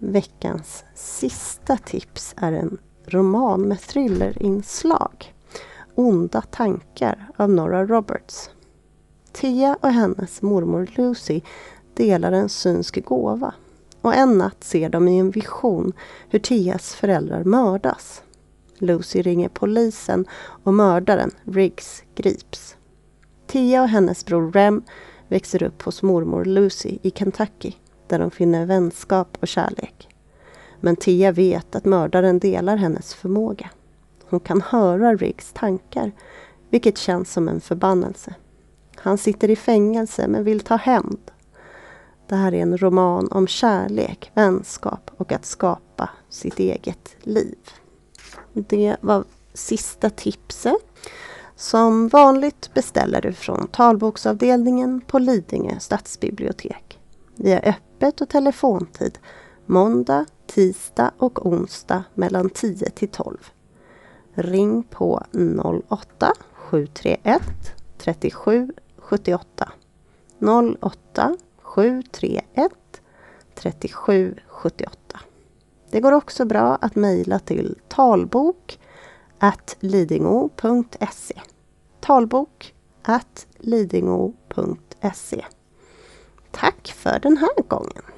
Veckans sista tips är en roman med thrillerinslag. Onda tankar av Nora Roberts. Thea och hennes mormor Lucy delar en synsk gåva. Och en natt ser de i en vision hur Theas föräldrar mördas. Lucy ringer polisen och mördaren, Riggs, grips. Thea och hennes bror Rem växer upp hos mormor Lucy i Kentucky, där de finner vänskap och kärlek. Men Thea vet att mördaren delar hennes förmåga. Hon kan höra Riggs tankar, vilket känns som en förbannelse. Han sitter i fängelse men vill ta hämnd. Det här är en roman om kärlek, vänskap och att skapa sitt eget liv. Det var sista tipset. Som vanligt beställer du från talboksavdelningen på Lidingö stadsbibliotek. Vi har öppet och telefontid måndag, tisdag och onsdag mellan 10 till 12. Ring på 08 731 37 78. 08 731 37 78. Det går också bra att mejla till talbok@lidingö.se. talbok@lidingö.se. Tack för den här gången.